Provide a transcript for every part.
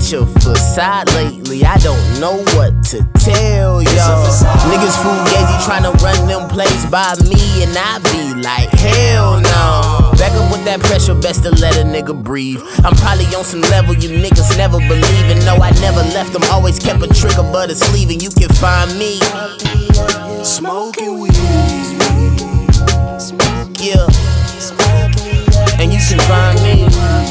it's your facade lately. I don't know what to tell y'all. Niggas fugazi tryna run them plays by me, and I be like, hell no. Back up with that pressure, best to let a nigga breathe. I'm probably on some level you niggas never believe. And no, I never left them, always kept a trick above the sleeve. And you can find me smoking weed. Yeah. And you can find me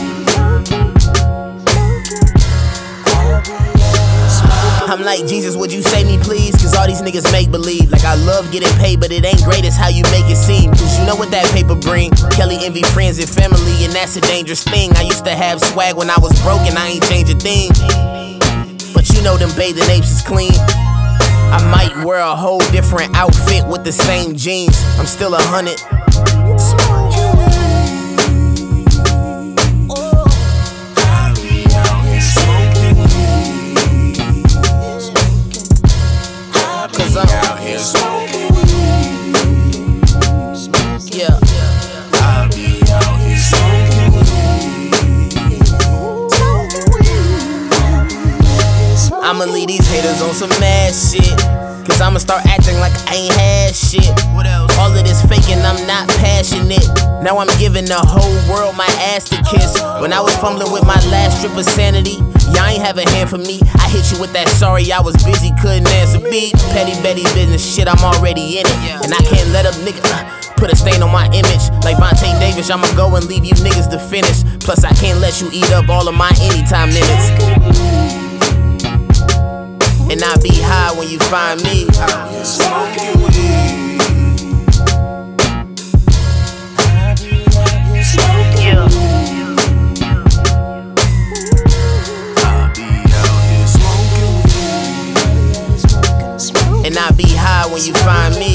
I'm like, Jesus, would you save me please? Cause all these niggas make believe. Like I love getting paid, but it ain't great as how you make it seem. Cause you know what that paper bring. Kelly envy friends and family, and that's a dangerous thing. I used to have swag when I was broke, and I ain't changed a thing. But you know them bathing apes is clean. I might wear a whole different outfit with the same jeans. I'm still 100. Cause I'm out here smoking weed. Yeah. I be out here smoking weed. I'ma leave these haters on some mad shit. Cause I'ma start acting like I ain't had shit. What else? All of this faking, I'm not passionate. Now I'm giving the whole world my ass to kiss. When I was fumbling with my last strip of sanity, y'all ain't have a hand for me. I hit you with that sorry, I was busy, couldn't answer beat. Petty Betty business shit, I'm already in it. And I can't let up nigga put a stain on my image. Like Vontae Davis, I'ma go and leave you niggas to finish. Plus I can't let you eat up all of my anytime minutes. And I be high when you find me out here smoking weed. Yeah. I be out here smoking weed. And I be high when you find me.